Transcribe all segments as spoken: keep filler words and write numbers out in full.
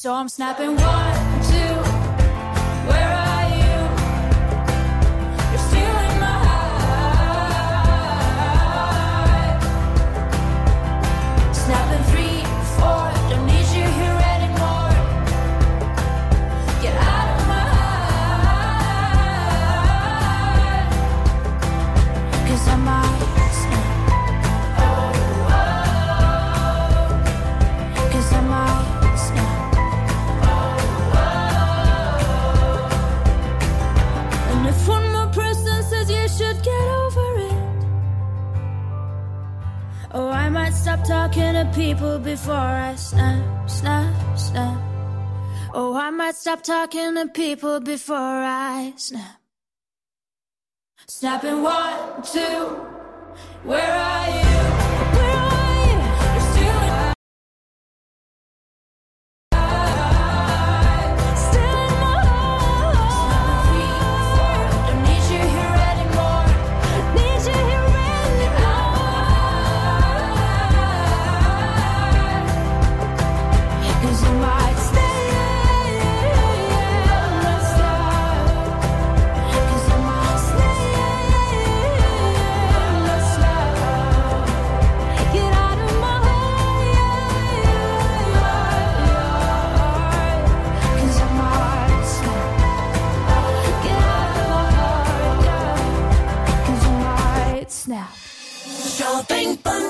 So I'm snapping one, two, where are you? You're stealing my heart. Snapping three, four, don't need you here anymore. Get out of my heart. Cause I might snap. Oh, oh. Cause I might snap. If one more person says you should get over it, oh, I might stop talking to people before I snap, snap, snap. Oh, I might stop talking to people before I snap. Snapping one, two, where are you? Where are you? You're stealing my snap. Shopping boom.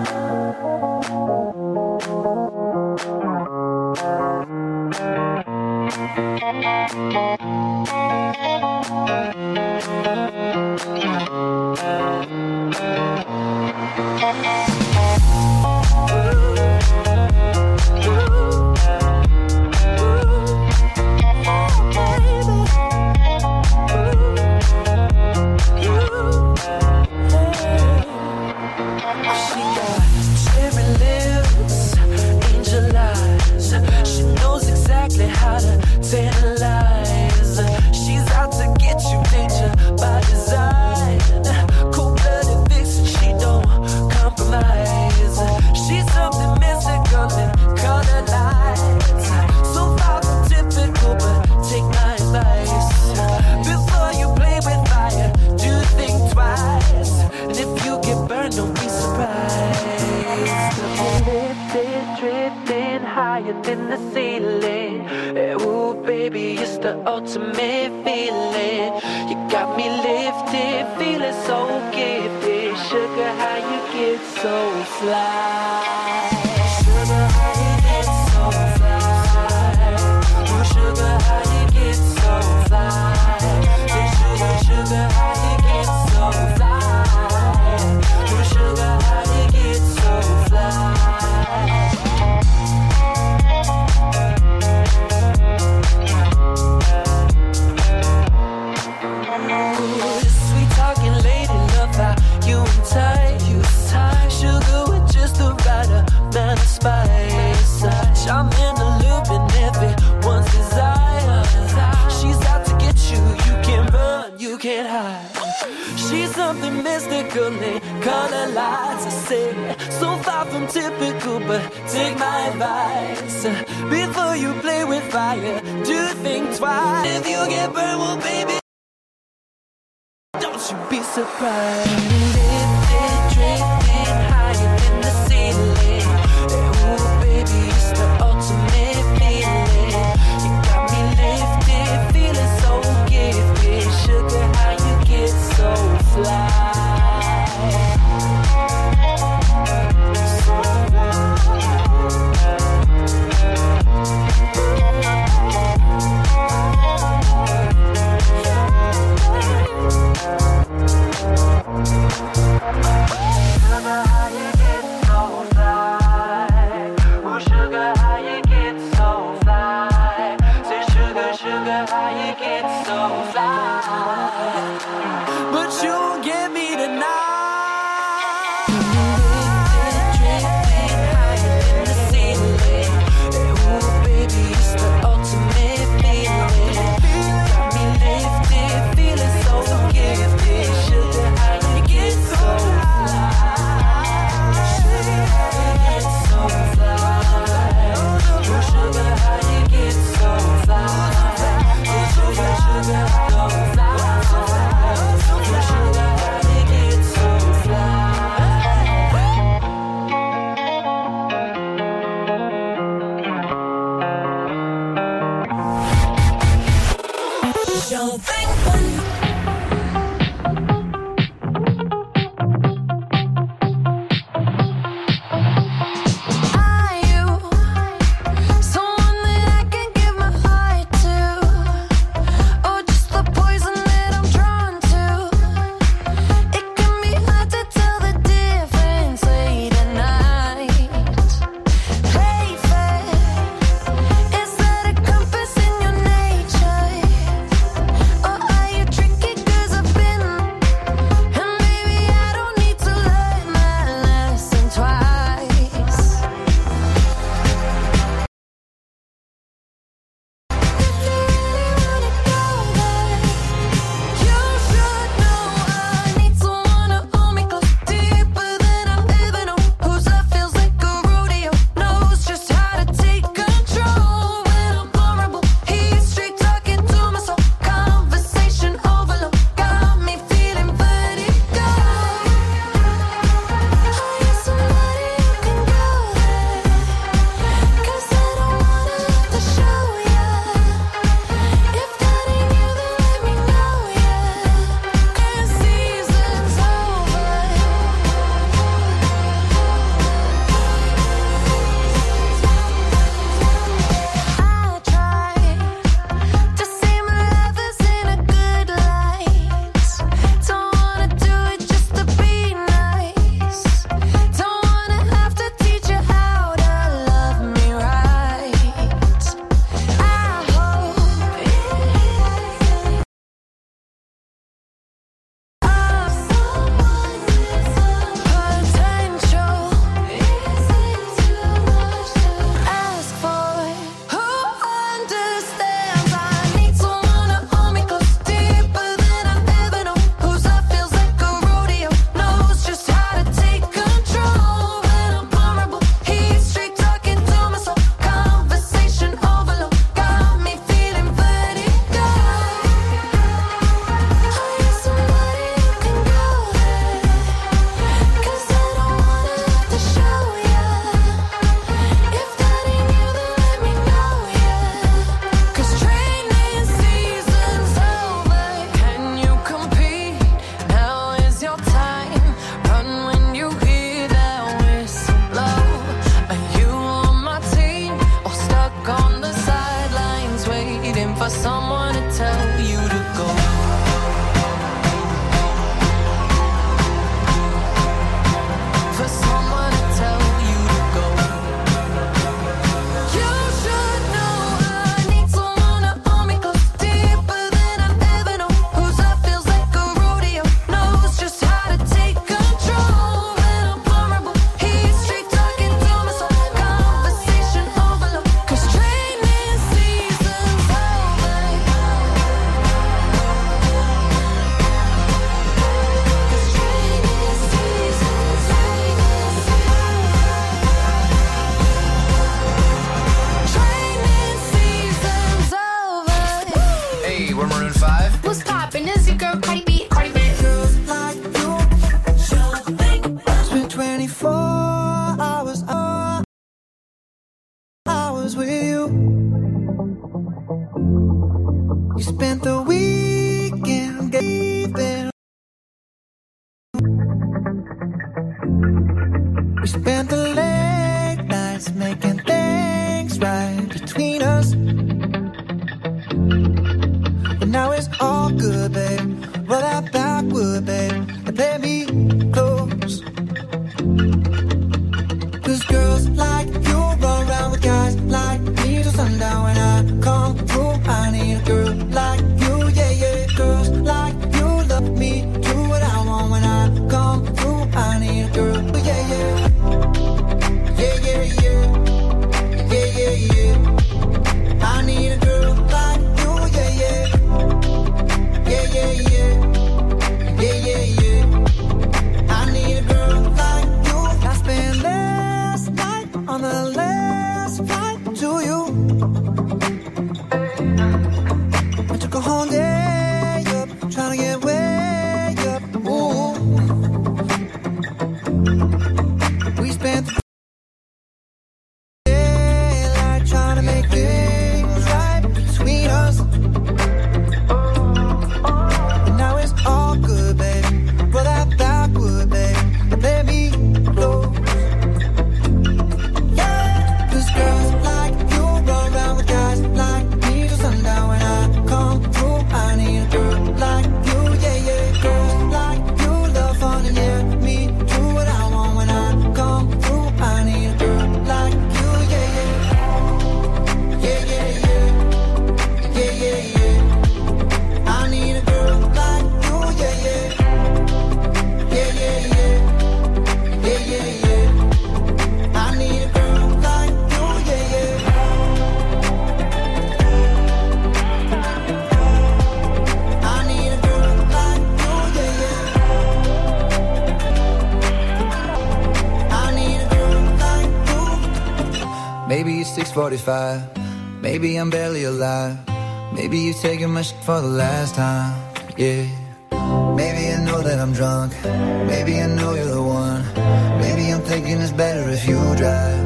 She's out to get you, danger by design. Cold-blooded vixen, she don't compromise. She's something mystical and colored lights. So far from typical, but take my advice. Before you play with fire, do think twice. And if you get burned, don't be surprised. Lifted, drifting higher than the ceiling. Ooh, baby, it's the ultimate feeling. You got me lifted, feeling so gifted. Sugar, how you get so fly? Sugar, how you get so fly? Ooh, sugar, how you get so fly? Hey, sugar, sugar, how you get so fly? Ooh, sugar, how you get so fly? Sweet talking lady, love how you and tight, you tight. Sugar with just the right amount of spice. Charming, alluring, everyone's desire. She's out to get you, you can't run, you can't hide. She's something mystical and color lights. I say, so far from typical, but take my advice. Before you play with fire, do think twice. If you get burned, well, baby, don't you be surprised. Lifted, drifting higher than the ceiling. Ooh, baby, it's the ultimate feeling. You got me lifted, feeling so gifted. Sugar, how you get so fly? So fly. was with you. You spent the weekend giving. We spent the late nights making things right between us. But now it's all good, babe. Roll that backward, babe, and play me close. Cause girls like you run around with guys like me till sundown. When I come through, I need a girl like you, yeah, yeah. Girls like you love me, do what I want. When I come through, I need a girl, yeah, yeah. Yeah, yeah, yeah. Yeah, yeah, yeah. I need a girl like you, yeah, yeah. Yeah, yeah, yeah. Yeah, yeah, yeah. I need a girl like you. I spent last night on the last flight to you. I took a whole day up, trying to get way up. Ooh. We spent the daylight trying to make things right between us. And now it's all good, babe. Roll that backward, babe, and play me close. Yeah. Cause girls like you run around with guys like me till sundown. When I come through, I need a girl like you, yeah, yeah. Girls like you love fun and yeah, me do what I want. When I come through, I need a girl like you, yeah, yeah. Yeah, yeah, yeah. Yeah, yeah, yeah. I need a girl like you, yeah, yeah. Yeah, yeah, yeah. Yeah, yeah, yeah. I need a girl like you, yeah, yeah. I need a girl like you, yeah, yeah. I need a girl like you. Maybe it's six forty-five. Maybe I'm barely alive. Maybe you're taking my shit for the last time. Yeah. Maybe I know that I'm drunk. Maybe I know you're the one. Maybe I'm thinking it's better if you drive.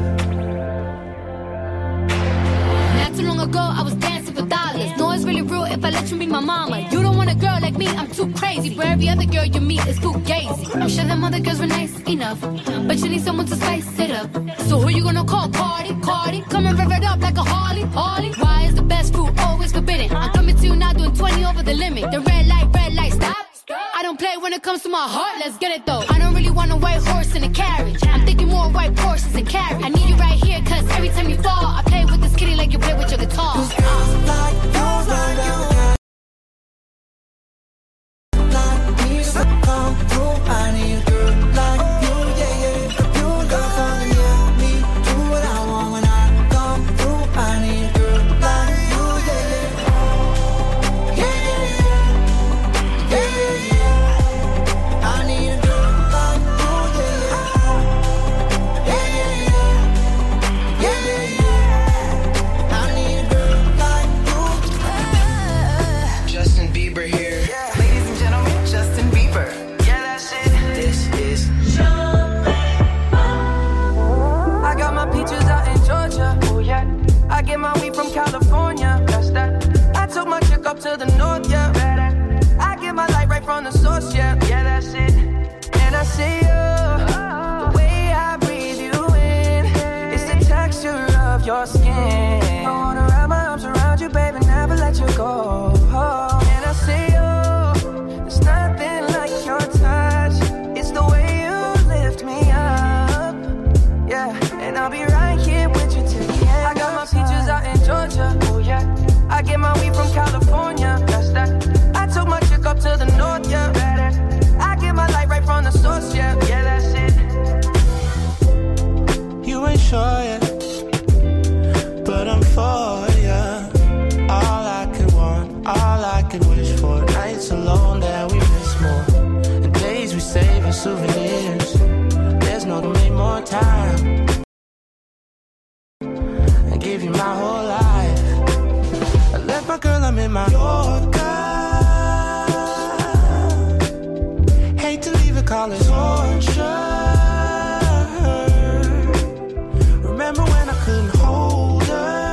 Not too long ago, I was dancing for dollars. No, it's really real if I let you be my mama. You don't want a girl like me, I'm too crazy. Where every other girl you meet is too gazy. I'm sure them other girls were nice enough, but you need someone to spice it up. So who you gonna call? Cardi, Cardi. Come and rev it up like a Harley, Harley. Why is the best fruit always forbidden? I'm coming to you now doing twenty over the limit. The red light, red light, stop. I don't play when it comes to my heart, let's get it though. I don't really want a white horse in a carriage. I'm thinking more white horses and carriage. I need you right here, cause every time you fall, I play with this kitty like you play with your guitar. Cause girls like you run around like me, so come through. I need a girl like you, yeah, yeah. You love fun, yeah, me do what I want. When I come through, I need a girl like you, yeah, yeah. Yeah, yeah, yeah. Yeah, yeah, yeah. I need a girl like you, yeah, yeah. Yeah, yeah, yeah. Yeah, yeah, yeah. I need a girl like you. Justin Bieber here. Yeah. Ladies and gentlemen, Justin Bieber. Yeah, that's it. This is I got my peaches out in Georgia. Oh yeah. I get my weed from California. That's that. I took my chick up to the north, yeah. I get my light right from the source, yeah. Yeah, that's it. And I see you, the way I breathe you in, it's the texture of your skin. I wanna wrap my arms around you, baby, never let you go. And I see you, there's nothing like your touch. It's the way you lift me up, yeah. And I'll be right here with you till the end. I got my peaches out in Georgia, oh yeah. I get my weed from California, that's that. I took my chick up to the north, yeah. I get my light right from the source, yeah. Yeah, that's it. You ain't sure yet, but I'm for ya. All I could want, all I could wish for. Nights alone that we miss more, and days we save as souvenirs. There's no to make more time and give you my whole life. I left my girl, I'm in my Yorker. Hate to leave it, call it torture. Remember when I couldn't hold her?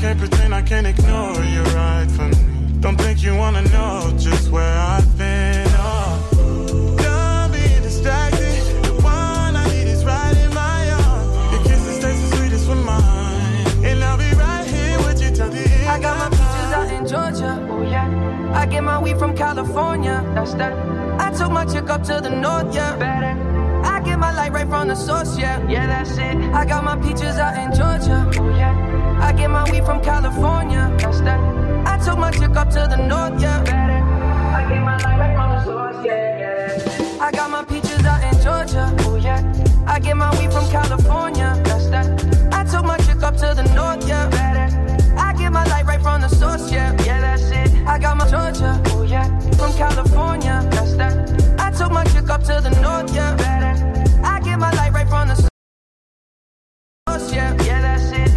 can't pretend I can't ignore you right from me. Don't think you wanna know just where I've been. Oh, don't be distracted. The one I need is right in my arms. Your kisses taste the sweetest with mine, and I'll be right here with you till the end. I got my peaches out in Georgia. Oh yeah. I get my weed from California. That's that. I took my chick up to the north, yeah. Better. I get my light right from the source, yeah. Yeah, that's it. I got my peaches out in Georgia. Oh yeah. I get my weed from California. That's that. I took my chick up to the north, yeah. Better. I get my light right from the source, yeah, yeah. I got my peaches out in Georgia. Oh yeah. I get my weed from California. That's that. I took my chick up to the north, yeah. Better. I get my light right from the source, yeah. Yeah, that's it. I got my Georgia. Oh yeah. From California. That's that. I took my chick up to the north, yeah. Better. I get my light right from the source, yeah. Yeah, that's it.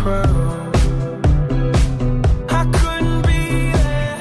crowd. I couldn't be there,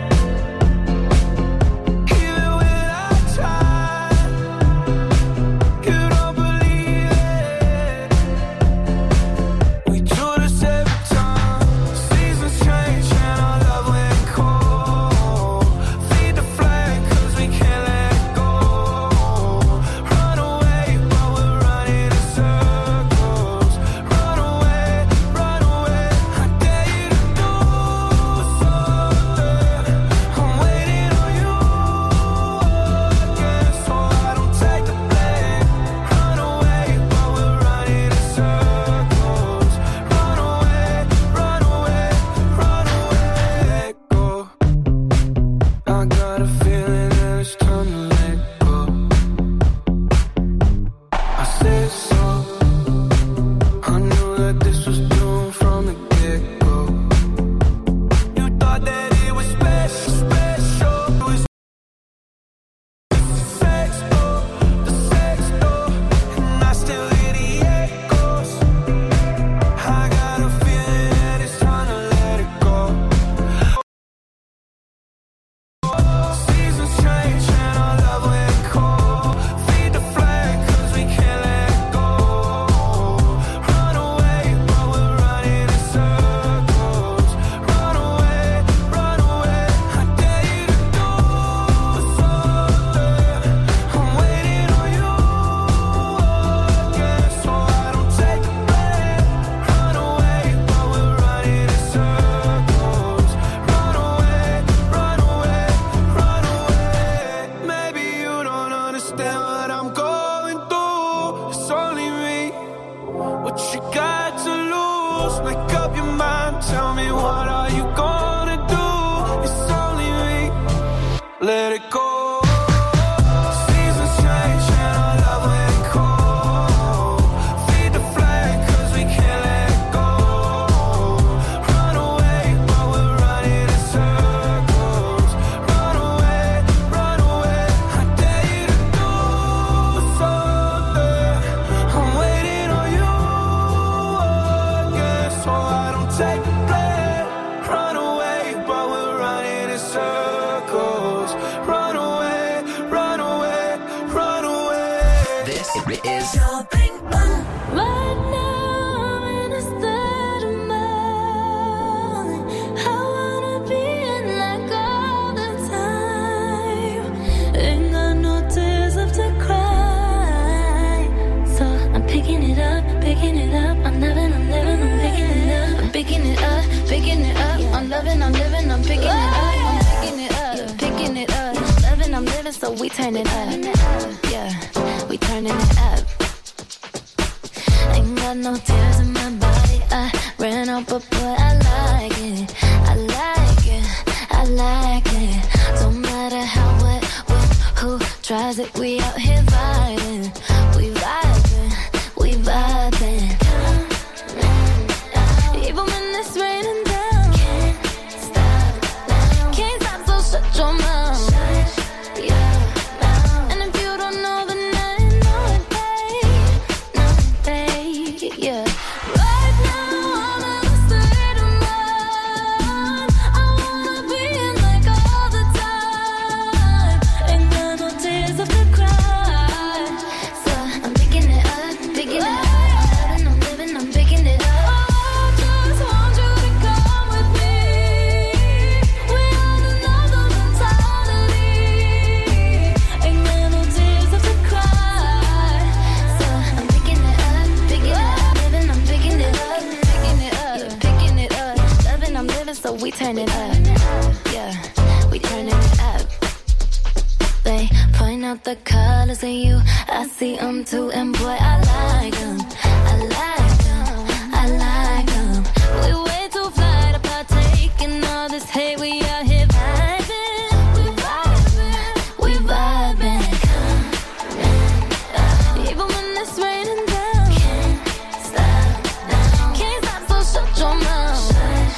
even when I tried. You don't believe it. We do this every time. Seasons change and our love went cold. Feed the flame 'cause we can't let it go. Run away, but we're running in circles. Run away, run away. I dare you to do something. I'm waiting on you again, so I don't take the blame. Run away, but we're running in circles. Run away, run away, run away. Let go. I got a feeling that it's time to let go. I said so. I knew that this was doomed from the get-go. You thought that it was special, special. It was the sex, oh, the sex, oh, and I still hear the echoes. I got a feeling that it's time to let it go. Seasons change and our love went cold. Feed the flame 'cause we can't let go. Run away, but we're running in circles. Run away, run away. I dare you to do something. I'm waiting on you again, so I don't take the blame. Run away, but we're running in circles. Run away, run away, run away. Maybe you don't understand what I'm going through. It's only me. What you got to lose? Make up your mind. Tell me, what are you gonna do? It's only me. Let it go. Seasons change and our love went cold. Feed the flame 'cause we can't let go. Run away, but we're running in circles. Run away, run away. I dare you to do something. I'm waiting on you again, so I don't take the blame. Run away, but we're running in circles. Run away, run away, run away. This is Right now I'm in a state of mind. I wanna be in like all the time. Ain't got no tears left to cry. So I'm picking it up, picking it up. I'm living, I'm living, I'm picking it up. I'm picking it up, picking it up. I'm loving, I'm living, I'm picking it up. I'm picking it up, picking it up. I'm loving, I'm living, so we turn it up. Yeah, we turning it up. Ain't got no tears in my body. I ran out, but boy, I like it. I like it. I like it. Don't matter how, what, when, who tries it. We out here vibing. We vibing. We vibing. Even when it's raining down. Can't stop now. Can't stop, so shut your mouth. Yeah. And if you don't know, then I know it, babe. Know it, babe. Yeah. Right now I'm in a state of mind. I wanna be in like all the time. Ain't got no tears left to cry. So I'm picking it up, picking it up. I'm living, I'm living, I'm picking it up. I just want you to come with me. We on another mentality. Ain't got no tears left to cry. So I'm picking it up, picking it up. Living, I'm picking it up, picking it up, picking it up. Loving, I'm living, so we turn it up. Yeah, we turning it up. They point out the colors in you. I see them too, and boy, I like them. I like them. I like them. We way too fly to partake in all this hate. We out here vibing. We vibing. We vibing. Even when it's raining down. Can't stop now. Can't stop, so shut your mouth.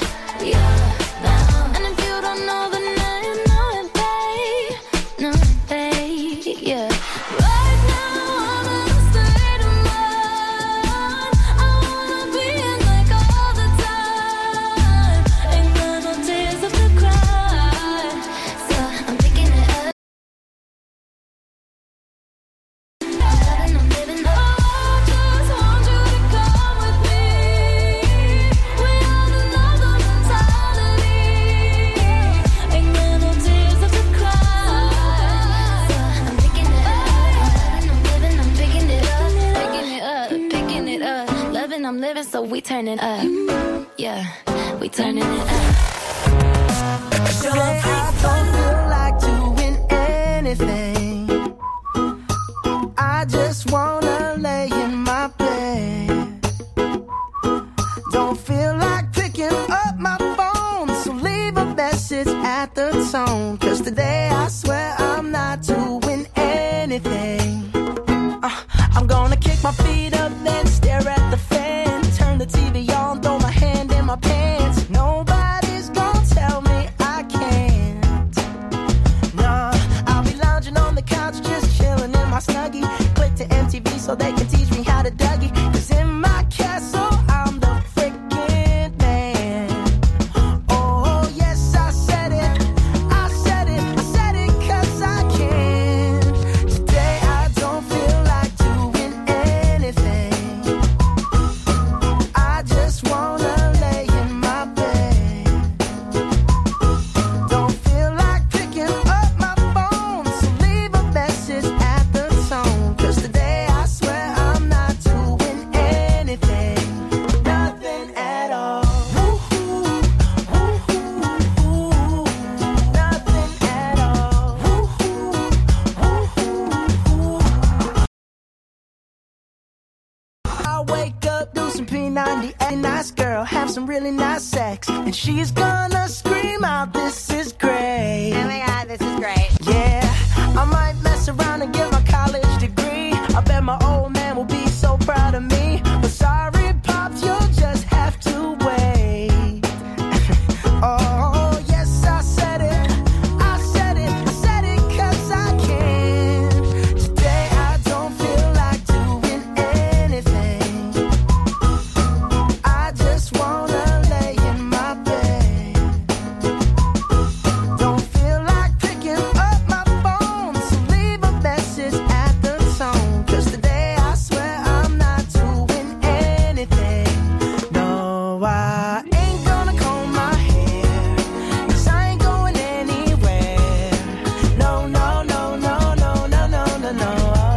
Yeah. And if you don't know, then I know it, babe. Know it, babe. Yeah. Right now I'm in a state of mind. seven, so we turning up. Yeah, we turning it up. Today I don't feel like doing anything. I just wanna lay in my bed. Don't feel like picking up my phone, so leave a message at the tone. Cause today I swear I'm not doing anything. uh, I'm gonna kick my feet up, then stare at the fan. Turn the T V on, throw my hand in my pants. Nobody's gonna tell me I can't. Nah, I'll be lounging on the couch, just chilling in my Snuggie. Click to M T V so they can teach me how to Dougie. Cause in my castle I'm the freaking man. Oh yes, I said it, I said it, I said it cause I can. Today I don't feel like doing anything. I just wanna lay in my bed. Don't feel like picking up my phone, so leave a message at the tone. Cause today I swear I'm not doing anything. Nothing at all. Woo-hoo, woo-hoo, nothing at all. Woo-hoo, woo-hoo. I wake up, do some P ninety, a nice girl, have some really nice sex, and she's gonna scream out, "This is great." Oh my god, this is great. Yeah, I might mess around and get my college degree. I bet my old man will be so proud of me. But sorry, Pops, you'll just have to wait. Oh, yes, I said it. I said it. I said it cause I can. Today I don't feel like doing anything. I just wanna lay in my bed. Don't feel like picking up my phone, so leave a message at the tone. Cause today I swear I'm not doing anything. No, I ain't gonna comb my hair, cause I ain't going anywhere. No, no, no, no, no, no, no, no, no.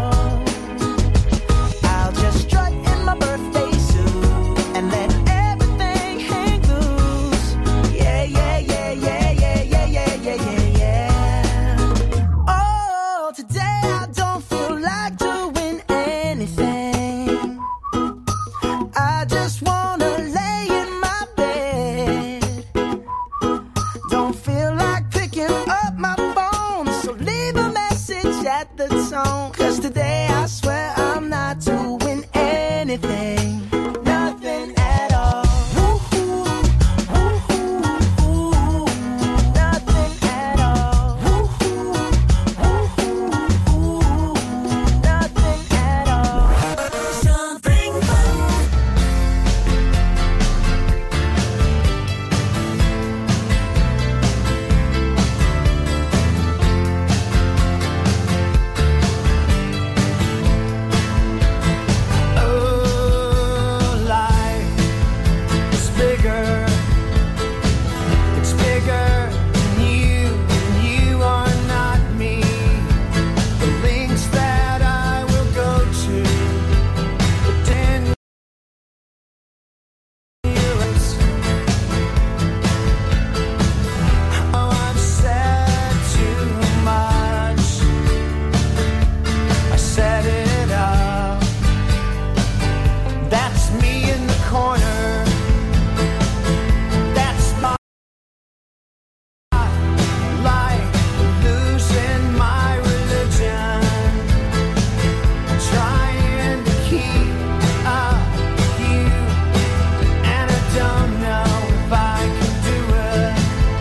I'll just strut in my birthday suit and let everything hang loose. Yeah, yeah, yeah, yeah, yeah, yeah, yeah, yeah, yeah, yeah. Oh, today I don't feel like doing anything. I just wanna lay in my bed. Don't feel like picking up my phone, so leave a message at the tone. Cause today I swear I'm not doing anything. Nothing at all. Woo-hoo, woo-hoo, nothing at all. Woo-hoo, woo-hoo, nothing at all. Something fun. Oh, life is bigger. It's bigger than you, and you are not me. The links that I will go to, pretend oh, I've said too much. I set it up. That's me in the corner. That's my life, losing my religion. Trying to keep up with you, and I don't know if I can do it.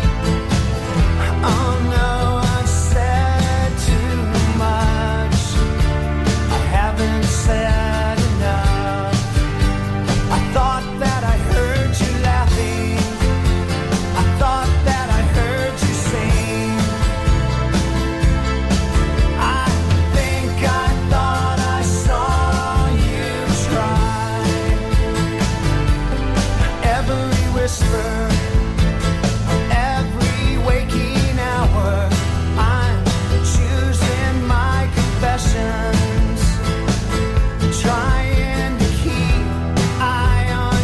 Oh no, I've said too much. I haven't said enough. I thought that I heard you laughing. I thought that I heard you sing. I think I thought I saw you try. Every whisper, every waking hour, I'm choosing my confessions. Trying to keep eye on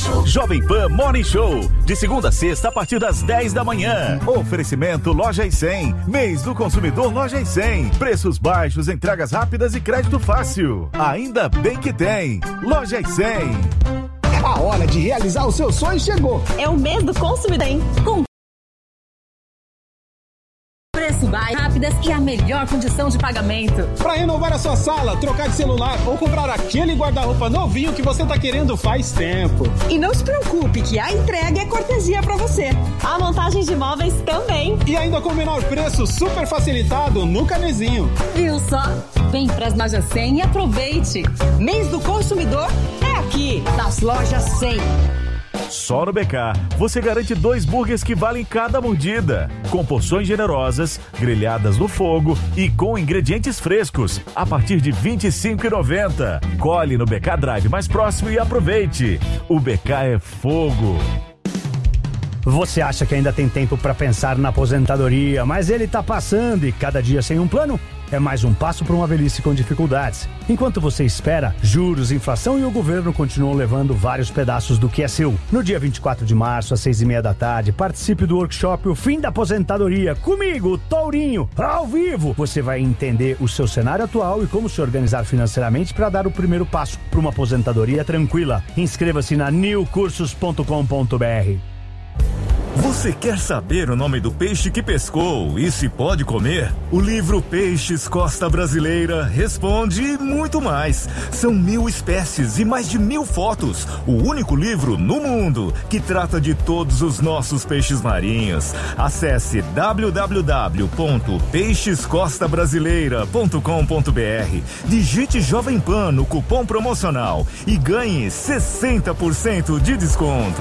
Jovem Pan Morning Show, de segunda a sexta a partir das dez da manhã. Oferecimento Loja e cem, mês do consumidor Loja e cem. Preços baixos, entregas rápidas e crédito fácil. Ainda bem que tem. Loja e cem. A hora de realizar o seu sonho chegou. É o mês do consumidor, hein? Com preço baixo, rápidas e a melhor condição de pagamento. Para renovar a sua sala, trocar de celular ou comprar aquele guarda-roupa novinho que você tá querendo faz tempo. E não se preocupe que a entrega é cortesia para você. A montagem de móveis também. E ainda com o menor preço super facilitado no Canezinho. Viu só? Vem pras Lojas cem e aproveite. Mês do consumidor é aqui, nas Lojas cem. Só no B K, você garante dois burgers que valem cada mordida. Com porções generosas, grelhadas no fogo e com ingredientes frescos, a partir de vinte e cinco reais e noventa centavos. Colhe no B K Drive mais próximo e aproveite. O B K é fogo. Você acha que ainda tem tempo para pensar na aposentadoria, mas ele tá passando e cada dia sem um plano? É mais um passo para uma velhice com dificuldades. Enquanto você espera, juros, inflação e o governo continuam levando vários pedaços do que é seu. No dia vinte e quatro de março, às seis e meia da tarde, participe do workshop O Fim da Aposentadoria. Comigo, Tourinho, ao vivo. Você vai entender o seu cenário atual e como se organizar financeiramente para dar o primeiro passo para uma aposentadoria tranquila. Inscreva-se na new cursos ponto com ponto b r. Você quer saber o nome do peixe que pescou e se pode comer? O livro Peixes Costa Brasileira responde e muito mais. São mil espécies e mais de mil fotos. O único livro no mundo que trata de todos os nossos peixes marinhos. Acesse w w w ponto peixes costa brasileira ponto com ponto b r. Digite Jovem Pan no cupom promocional e ganhe sessenta por cento de desconto.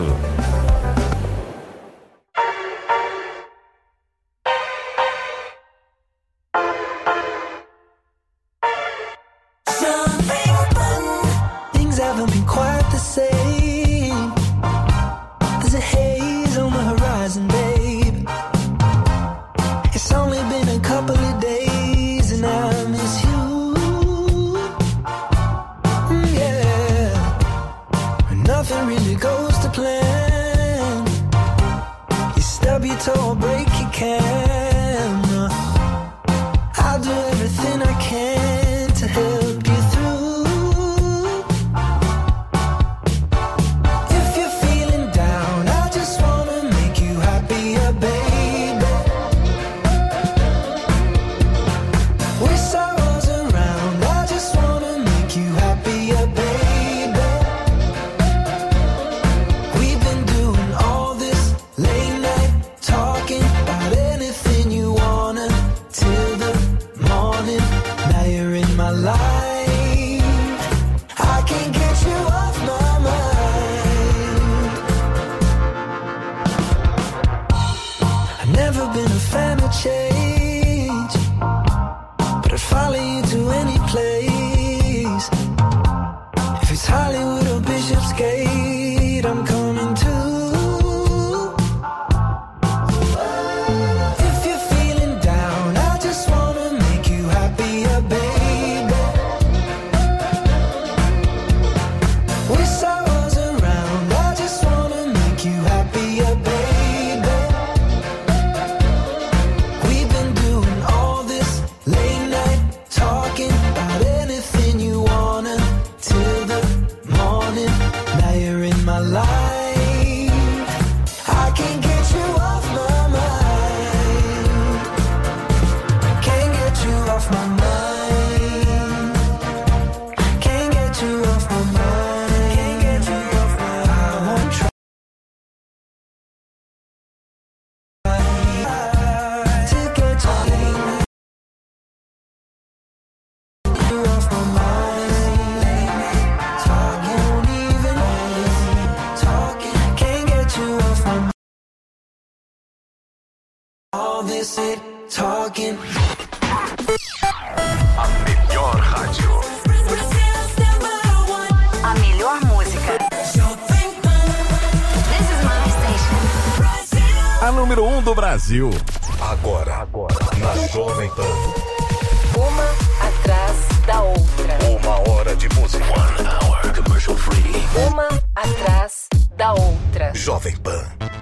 A melhor rádio. A melhor música. This is my station. A número um do Brasil. Agora, agora, na Jovem Pan. Uma atrás da outra. Uma hora de música. One hour commercial free. Uma atrás da Jovem Pan.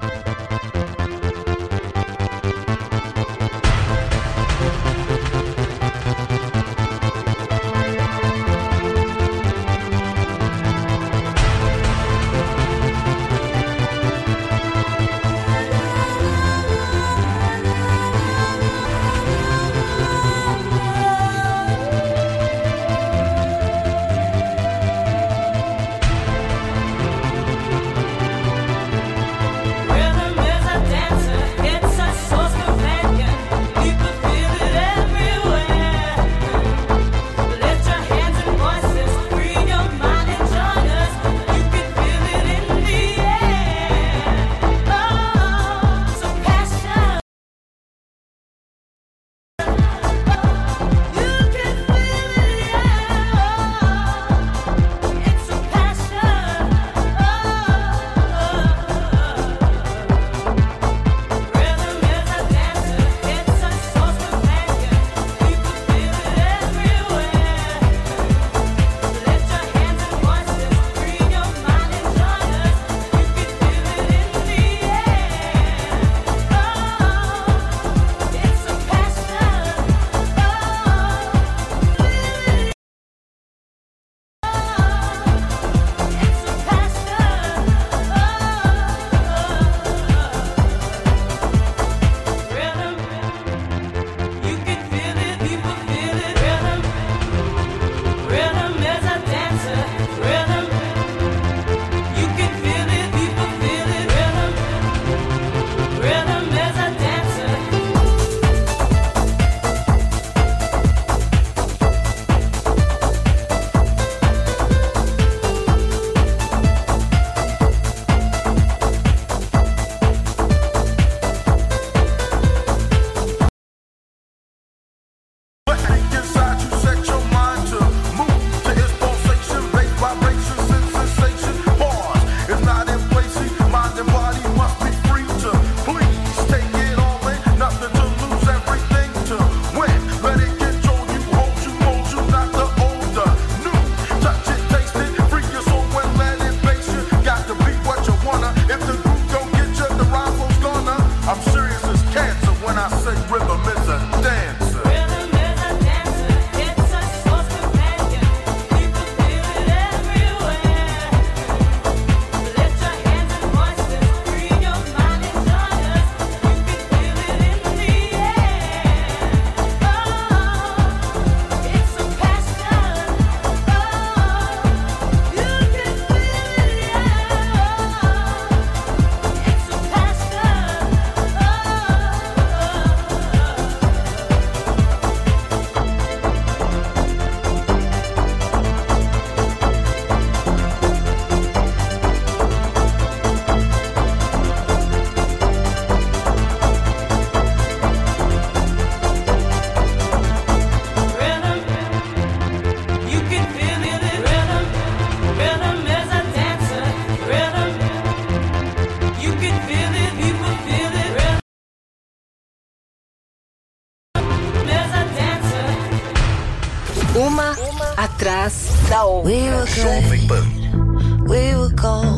Uma atrás da outra. We were Jovem Pan. good, we were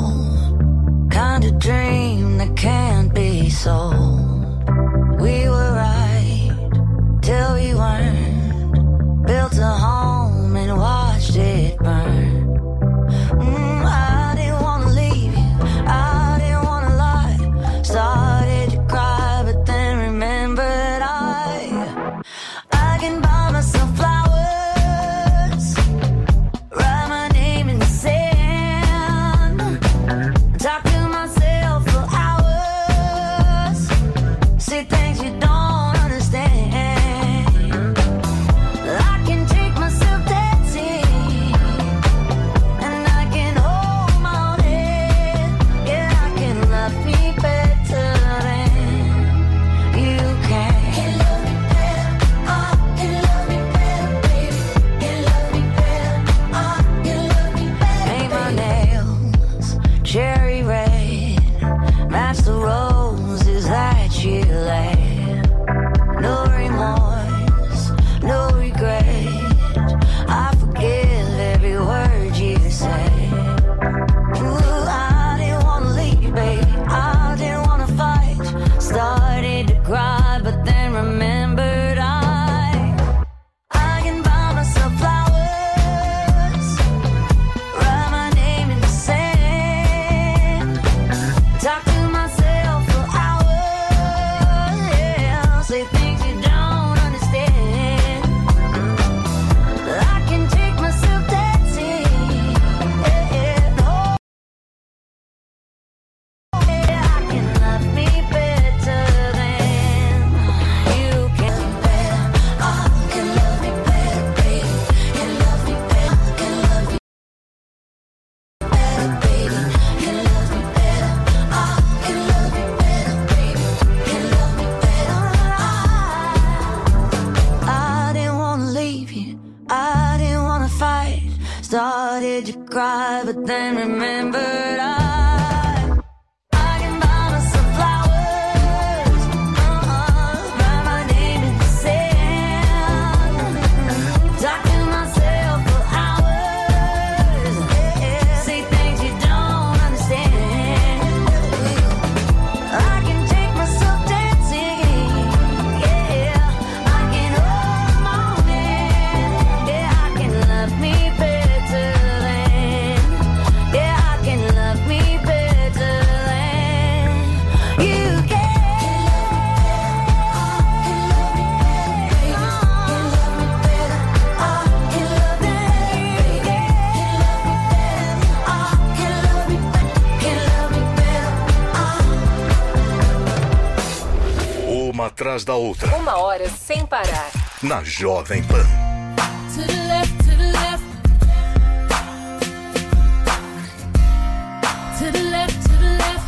gold, kind of dream that can't be sold. We were right till we weren't, built a home and watched it burn. Mm, I didn't wanna leave you, I didn't wanna lie. Started to cry, but then remembered I I can buy myself flowers. Talk to myself for hours. See things you don't understand. Started to cry, but then remembered I, I can buy myself flowers, uh-uh, write my name in the sand, talk to myself for hours, yeah, say things you don't understand. I can take myself dancing, yeah, I can hold the moment, yeah, I can love me better than, yeah, I can love me better than you can. Uma atrás da outra. Uma hora sem parar. Na Jovem Pan. To the left, to the left. To the left, to the left.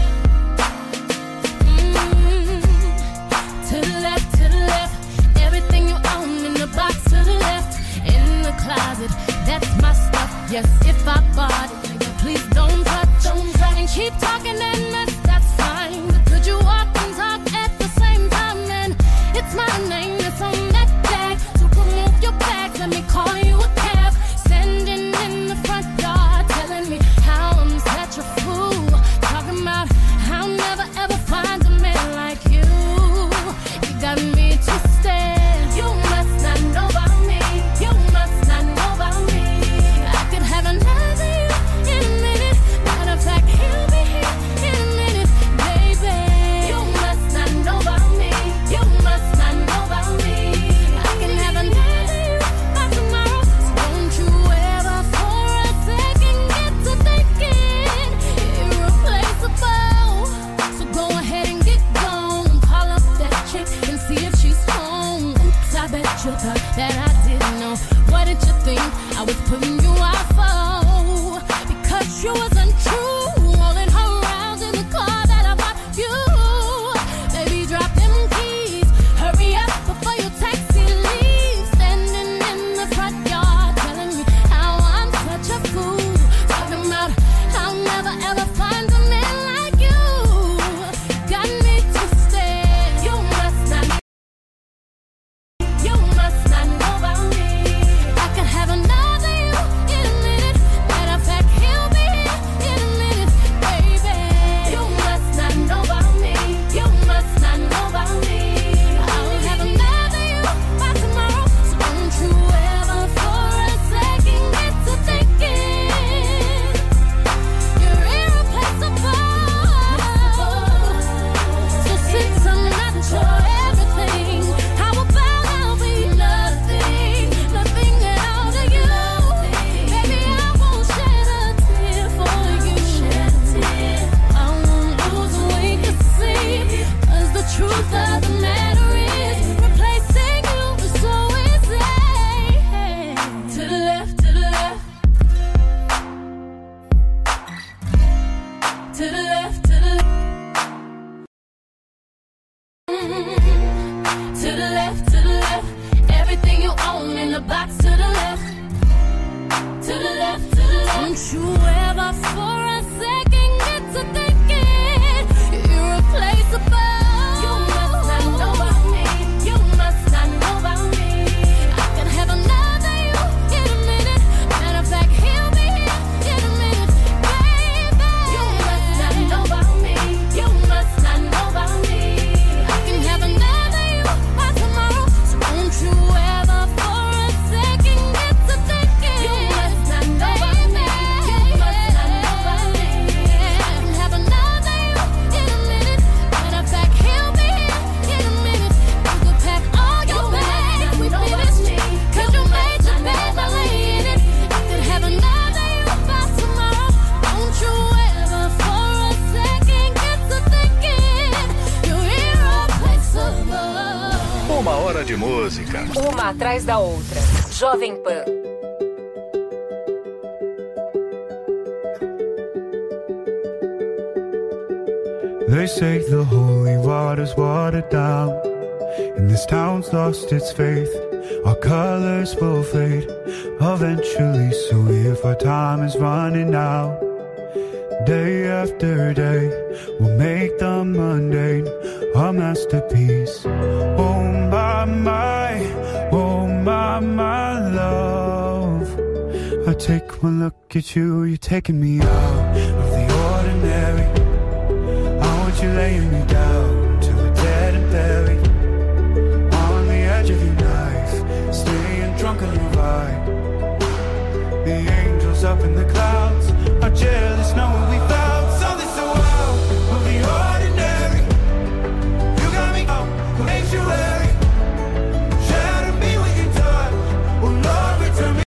Mm. To the left, to the left. Everything you own in the box to the left. In the closet, that's my stuff. Yes, if I bought it, please don't touch. Don't touch. And keep talking and that's, that's fine. But could you walk and talk at the same time? And it's my name that's on that tag. So remove your bags, let me call you a cab. Standing in the front yard, telling me how I'm such a fool. Talking about how I'll never ever find a man like you. You got me twisted. You must not know about me. You must not know about me. I could have another you in a minute. Matter of fact, he'll be here in a minute, baby. You must not know about me. You must not know about me. I can have another you by tomorrow. So don't you ever for a second get to thinking irreplaceable. So go ahead and get gone. Call up that chick and see if she's home. Oops, I bet you thought that I didn't know. What did you think I was putting you out for? Because you was untrue. Rolling her around in the car that I bought you. Baby, drop them keys. Hurry up before your taxi leaves. Standing in the front yard, telling me how I'm such a fool. Talking about how I'll never ever find a man like you. Got me twisted. You must not. You must not know about me. I can have another you in a minute. Matter of fact, he'll be here in a minute, baby. You must not know about me. You must not know about me. I'll have another you by tomorrow. So don't you ever for a second get to thinking you're irreplaceable. So since I'm not your everything, how about I'll be nothing, nothing at all to you? Baby, I won't shed a tear for you. I won't lose a wink of sleep. 'Cause the truth of the matter is, replacing you is so easy. To the left, to the left. To the left, to the left. To the left, to the left. Everything you own in the box to the left. To the left, to the left. Don't you ever for a second get to thinking you're irreplaceable. You must not know about me. You must not know about me. I can have another you in a minute. Matter of fact, he'll be here in a minute, baby. You must not know about me. You must not know about me. I can have another you by tomorrow. So don't you ever for a second get to thinking you must not know about me. You must not know about me. I can have another you in a minute. Matter of fact, he'll be here in a minute. You could pack all your bags, we finished. 'Cause you made your bed by laying it. I could have another you by tomorrow. Don't you ever for a second get to thinking you're irreplaceable. Uma hora de música. Uma atrás da outra. Jovem Pan. They say the holy water's watered down, and this town's lost its faith. our colors will fade eventually. So if our time is running out, day after day, we'll make the mundane a masterpiece. Oh my, my, oh my, my love. I take one look at you, you're taking me out of the ordinary. I want you laying me down till we're dead and buried, on the edge of your knife, staying drunk on your ride. The angels up in the clouds are jealous knowing we found something so out of the ordinary. You got me out, sanctuary. Shatter me with your touch. Oh Lord, return me.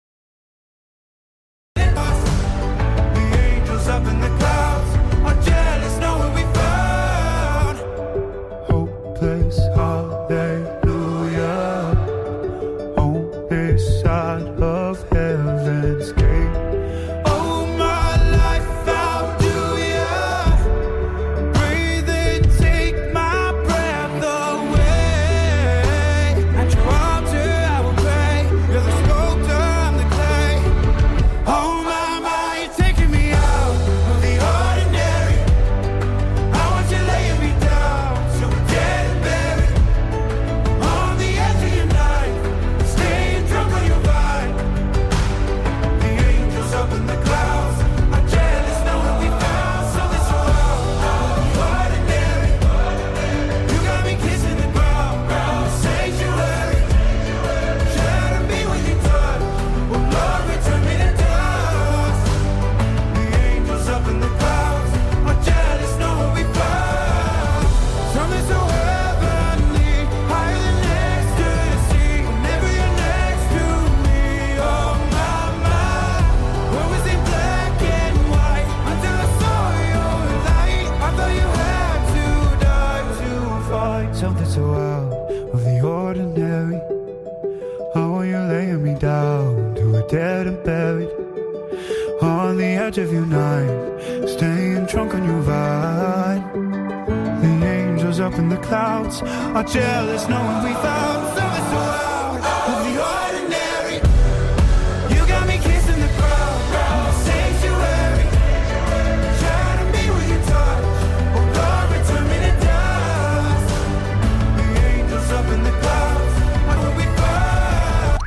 The angels up in the clouds are jealous knowing we found hopeless hallelujah on this side of heaven's gate. Oh my life, how do ya breathe and take my breath away? At your altar I will pray. You're the sculptor, I'm the clay. Oh my, my, you're taking me out of the ordinary. I want you laying me down so we're dead and buried, on the edge of your knife, staying drunk on your vine. The angels up in the clouds are jealous knowing we found something so out of the ordinary. You got me kissing the ground, sanctuary. Shatter me when you touch. Oh Lord, return me to dust. The angels up in the clouds are jealous knowing we found something so heavenly, higher than ecstasy. Whenever you're next to me, oh my, my. Where was it black and white until I saw your light? I thought you had to die to fight something so out of the ordinary. How are you laying me down to a dead and buried, on the edge of your knife, staying drunk on your ride. The angels up in the clouds are jealous knowing we found something so out of the ordinary. You got me kissing the ground, sanctuary. Shatter me with your touch. Oh Lord, return me to dust. The angels up in the clouds are what we found.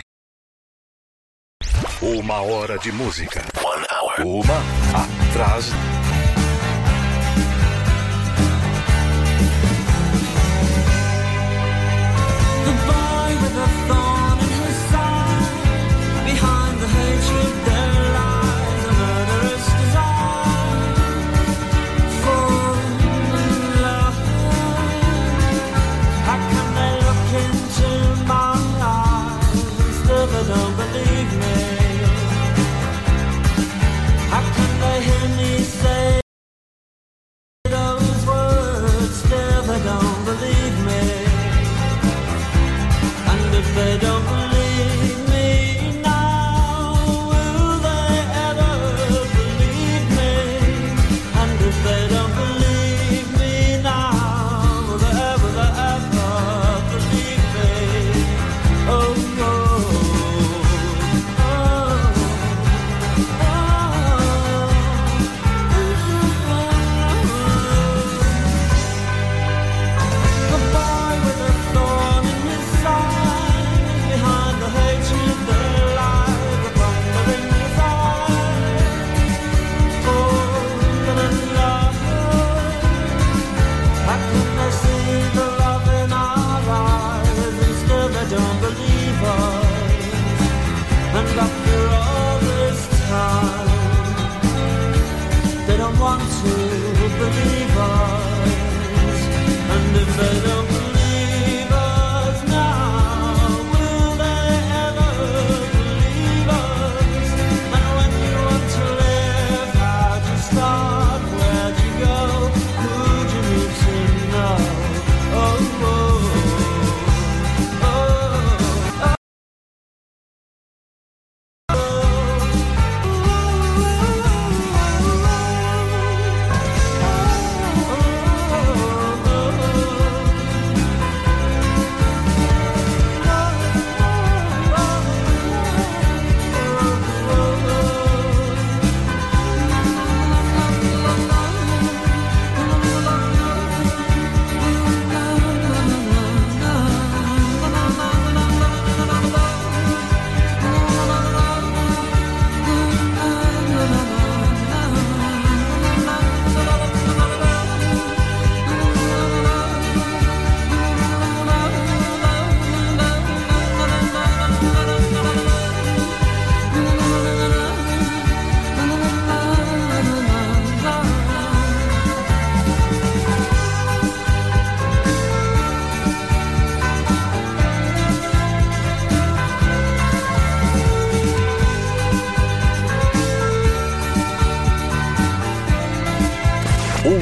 Uma hora de música. One hour. Uma atrás. The boy with a thorn in his side. Behind the hatred there lies a murderous desire for love. How can they look into my eyes and still they don't believe me? How can they hear me say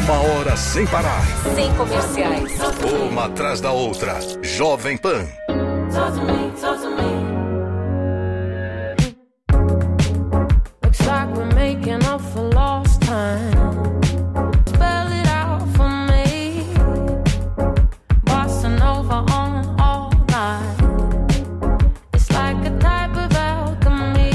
Uma hora sem parar. Sem comerciais. Uma atrás da outra. Jovem Pan. Talk to me, talk to me. Looks like we're making up for lost time. Spell it out for me. Bossa Nova on all night. It's like a type of alchemy.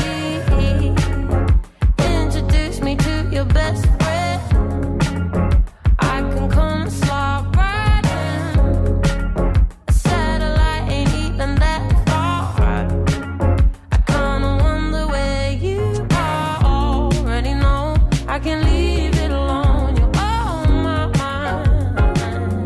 Introduce me to your best friend. I can come and slide right in. A satellite ain't even that far. I kinda wonder where you are. Already know I can leave it alone. You're on my mind.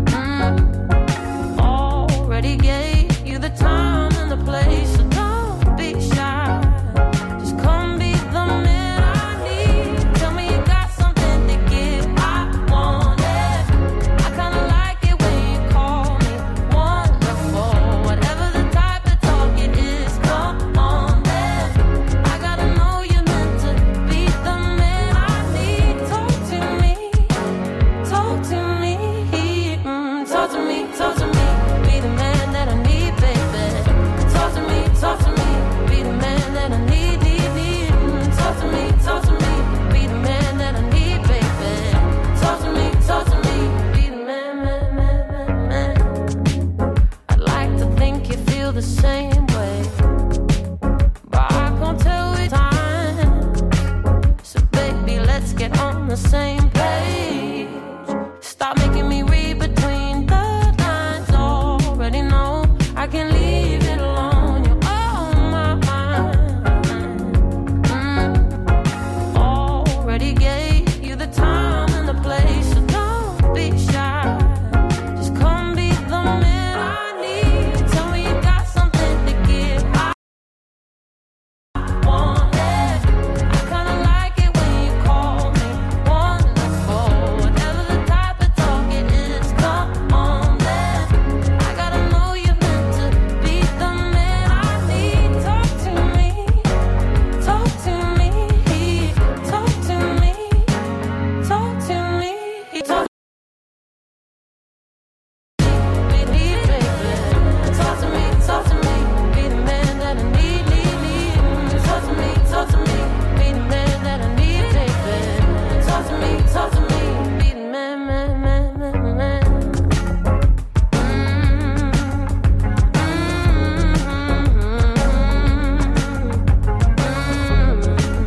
Mm. Already gave you the time and the place, so don't be shy. Just come be the man I need. Tell me you got something to give. I want it. I kinda like it when you call me wonderful. Whatever the type of talk it is, come on then. I gotta know you're meant to be the man I need. Talk to me, talk to me, mm, talk to me, talk to me. Be the man that I need, baby. Talk to me, talk to me. Be the man that I need, need, need. Mm, talk to me, talk to me. Be the man that I need, baby. Talk to me, talk to me. Be the man, man, man, man, man. I'd like to think you feel the same way, but I can't tell with time. So baby, let's get on the same page.